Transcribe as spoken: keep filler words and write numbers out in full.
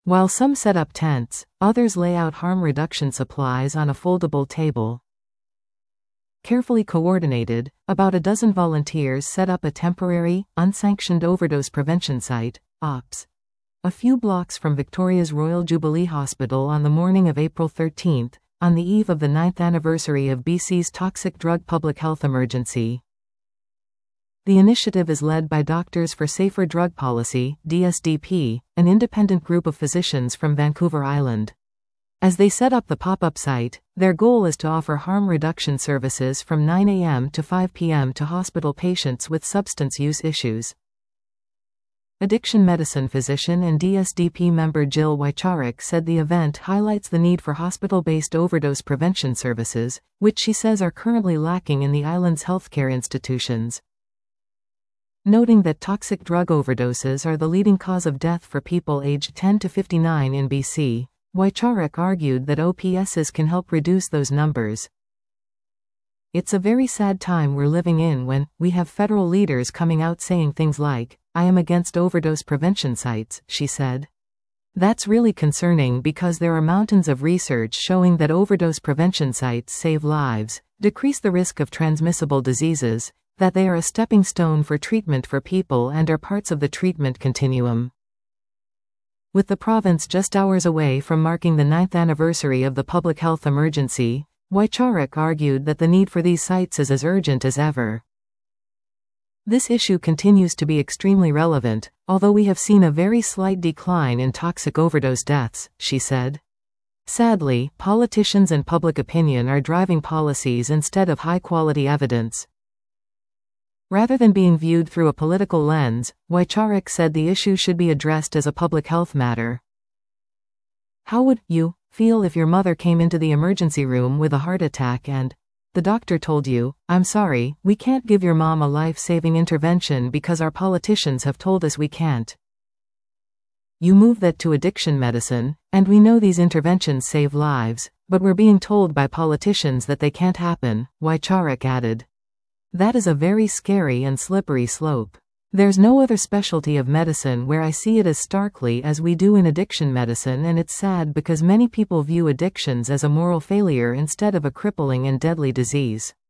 While some set up tents, others lay out harm reduction supplies on a foldable table. Carefully coordinated, about a dozen volunteers set up a temporary, unsanctioned overdose prevention site, O P S, a few blocks from Victoria's Royal Jubilee Hospital on the morning of April thirteenth, on the eve of the ninth anniversary of B C's toxic drug public health emergency. The initiative is led by Doctors for Safer Drug Policy, D S D P, an independent group of physicians from Vancouver Island. As they set up the pop-up site, their goal is to offer harm reduction services from nine a m to five p m to hospital patients with substance use issues. Addiction medicine physician and D S D P member Jill Wycharik said the event highlights the need for hospital-based overdose prevention services, which she says are currently lacking in the island's healthcare institutions. Noting that toxic drug overdoses are the leading cause of death for people aged ten to fifty-nine in B C, Wycharik argued that O P Ss can help reduce those numbers. It's a very sad time we're living in when we have federal leaders coming out saying things like, "I am against overdose prevention sites," she said. That's really concerning because there are mountains of research showing that overdose prevention sites save lives, decrease the risk of transmissible diseases, that they are a stepping stone for treatment for people and are parts of the treatment continuum. With the province just hours away from marking the ninth anniversary of the public health emergency, Wycharik argued that the need for these sites is as urgent as ever. This issue continues to be extremely relevant, although we have seen a very slight decline in toxic overdose deaths, she said. Sadly, politicians and public opinion are driving policies instead of high-quality evidence. Rather than being viewed through a political lens, Wycharik said the issue should be addressed as a public health matter. How would you feel if your mother came into the emergency room with a heart attack and the doctor told you, "I'm sorry, we can't give your mom a life-saving intervention because our politicians have told us we can't"? You move that to addiction medicine, and we know these interventions save lives, but we're being told by politicians that they can't happen, Wycharik added. That is a very scary and slippery slope. There's no other specialty of medicine where I see it as starkly as we do in addiction medicine, and it's sad because many people view addictions as a moral failure instead of a crippling and deadly disease.